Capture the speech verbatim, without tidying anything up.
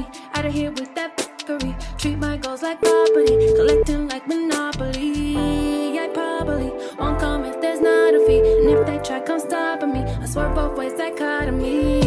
me out of here with that fuckery. Treat my goals like property, collecting like Monopoly. I probably won't come if there's not a fee, and if they try, come stopping me. I swear both ways, dichotomy.